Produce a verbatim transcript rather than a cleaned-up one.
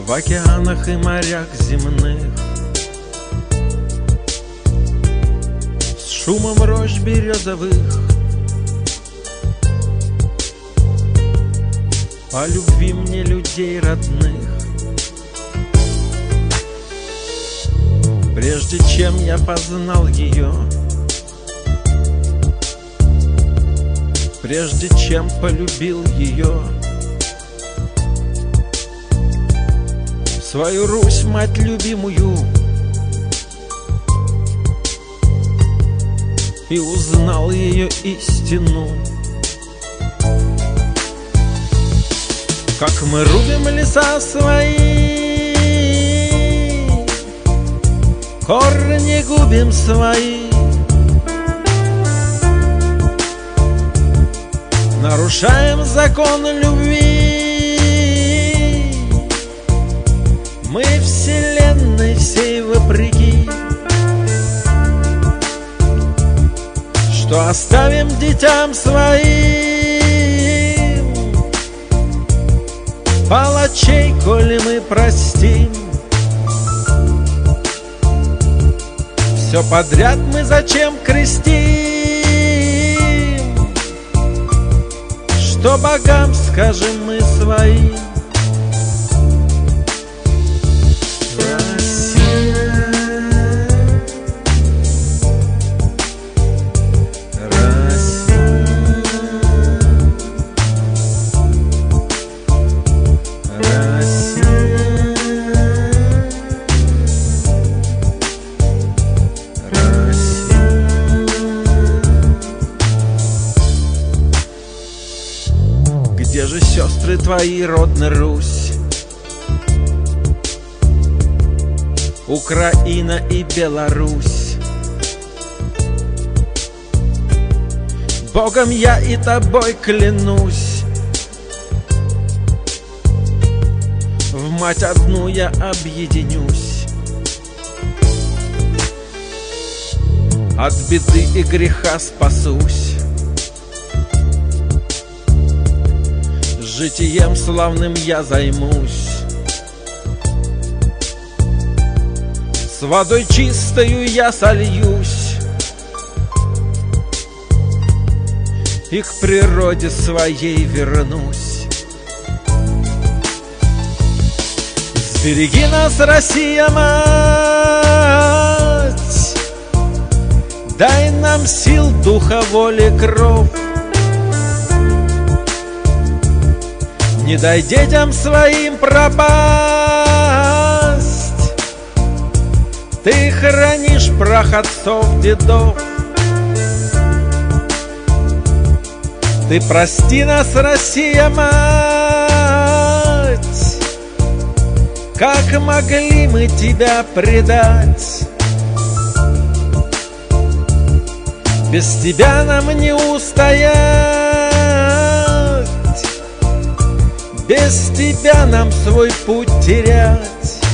в океанах и морях земных, с шумом рощ березовых, по любви мне людей родных. Прежде чем я познал ее, прежде чем полюбил ее, свою Русь, мать любимую, и узнал ее истину. Как мы рубим леса свои, корни губим свои, нарушаем закон любви. Мы вселенной всей вопреки, что оставим детям своим палачей, коли мы простим. Все подряд мы зачем крестим? Что богам скажем мы своим? Где же сестры твои, родная Русь, Украина и Беларусь? Богом я и тобой клянусь, в мать одну я объединюсь. От беды и греха спасусь, житием славным я займусь. С водой чистою я сольюсь и к природе своей вернусь. Сбереги нас, Россия, мать, дай нам сил, духа, воли, кров. Не дай детям своим пропасть, ты хранишь прах отцов, дедов. Ты прости нас, Россия, мать, как могли мы тебя предать. Без тебя нам не устоять, без тебя нам свой путь терять.